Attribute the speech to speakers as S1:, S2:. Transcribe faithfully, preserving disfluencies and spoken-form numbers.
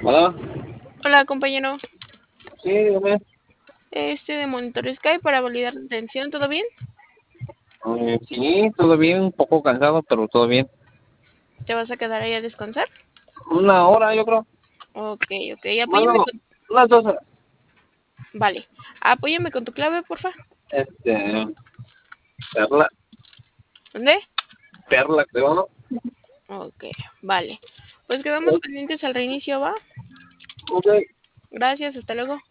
S1: Hola,
S2: Hola, compañero.
S1: sí, dígame.
S2: Este de Monitor Sky para validar la atención, ¿todo bien?
S1: Eh, sí, todo bien, un poco cansado, pero todo bien.
S2: ¿Te vas a quedar ahí a descansar?
S1: Una hora, yo creo.
S2: Ok, ok. Apóyame
S1: Bueno,
S2: con...
S1: unas dos horas.
S2: Vale. Apóyame con tu clave, porfa.
S1: Este, Perla,
S2: ¿Dónde?
S1: Perla, creo, ¿no?
S2: Ok, vale. Pues quedamos pendientes al reinicio, ¿va?
S1: Ok.
S2: Gracias, hasta luego.